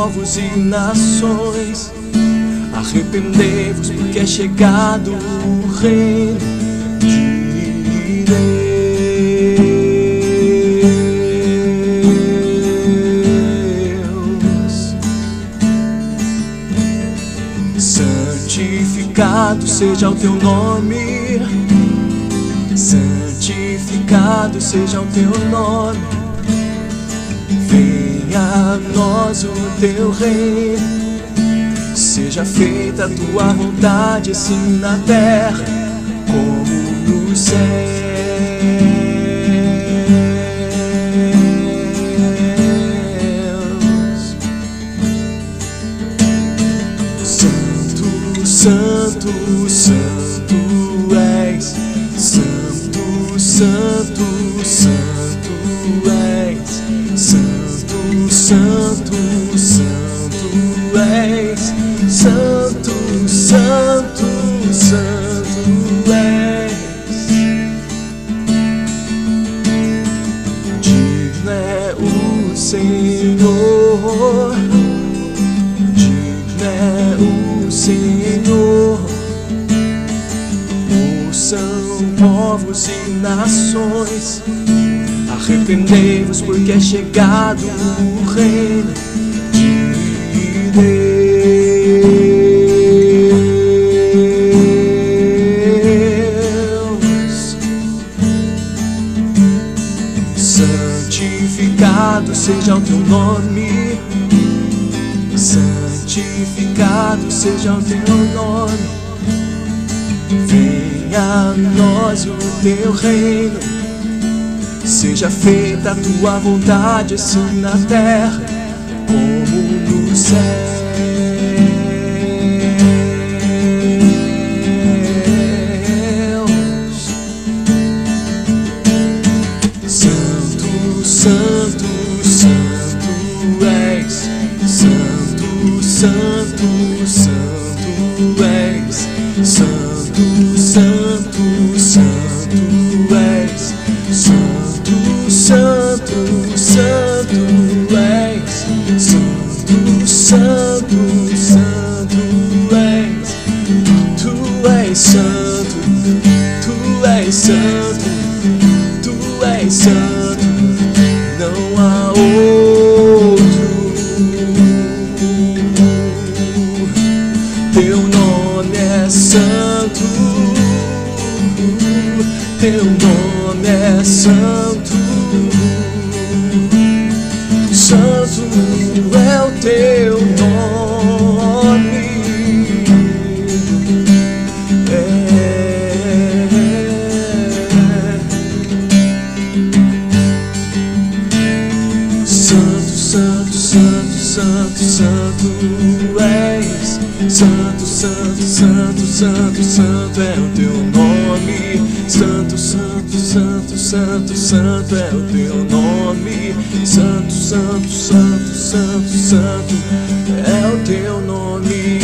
povos e nações, arrependei-vos, porque é chegado o reino de Deus. Santificado seja o teu nome, santificado seja o teu nome. Venha a nós o teu reino, seja feita a tua vontade, assim na terra como nos céus. Santo, santo, santo és, santo, santo, santo és, santo, santo, santo és, santo, santo, santo és. Digno é o Senhor, digno é o Senhor. Ouçam povos e nações, arrependei-vos, porque é chegado o reino de Deus. Santificado seja o teu nome, santificado seja o teu nome. Venha a nós o teu reino, seja feita a tua vontade, assim na terra como nos céus. Santo, santo, santo és, santo, santo, santo és, santo, santo, santo és, santo, santo, santo és, santo, santo, santo és. Tu és santo, tu és santo, tu és santo, não há outro. Teu nome é santo, teu nome é santo, santo é o teu nome. Santo, santo, santo, santo, santo és, santo, santo, santo, santo, santo é o teu nome. Santo, santo, santo, santo, santo é o teu nome. Santo, santo, santo, santo, santo é o teu nome.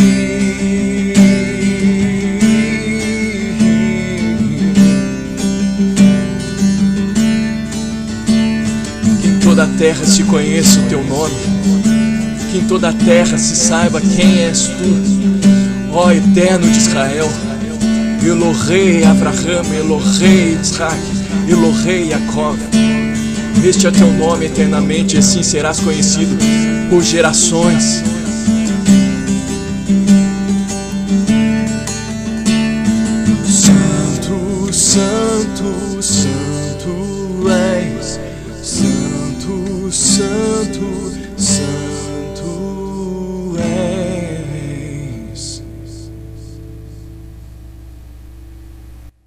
Que em toda a terra se conheça o teu nome, que em toda a terra se saiba quem és tu, ó Eterno de Israel. Elohei Abraham, Elohei Isaac, Elohei Jacob. Este é teu nome eternamente, e assim serás conhecido por gerações. Santo, santo, santo